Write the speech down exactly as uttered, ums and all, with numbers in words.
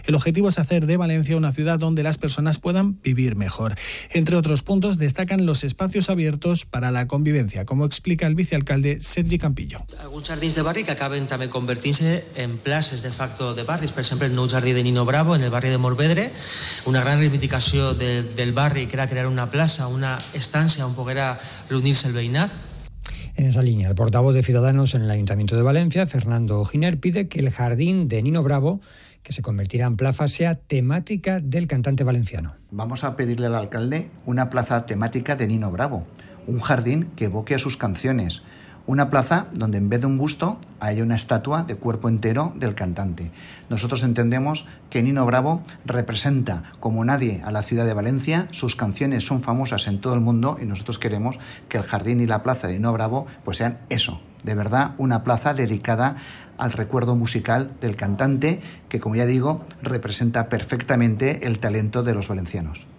El objetivo es hacer de Valencia una ciudad donde las personas puedan vivir mejor. Entre otros puntos destacan los espacios abiertos para la convivencia, como explica el vicealcalde Sergi Campillo. Alguns jardins de barri que acaben també convertint-se en places de facto de barris. Per exemple, el nou jardí de Nino Bravo, en el barri de Morvedre, una gran reivindicació de, del barri, que era crear una plaça, una estancia on poguera reunir-se el veïnat. En esa línea, el portavoz de Ciudadanos en el Ayuntamiento de Valencia, Fernando Giner, pide que el jardín de Nino Bravo, que se convertirá en plaza, sea temática del cantante valenciano. Vamos a pedirle al alcalde una plaza temática de Nino Bravo, un jardín que evoque a sus canciones, una plaza donde en vez de un busto haya una estatua de cuerpo entero del cantante. Nosotros entendemos que Nino Bravo representa como nadie a la ciudad de Valencia, sus canciones son famosas en todo el mundo y nosotros queremos que el jardín y la plaza de Nino Bravo pues sean eso, de verdad una plaza dedicada al recuerdo musical del cantante que, como ya digo, representa perfectamente el talento de los valencianos.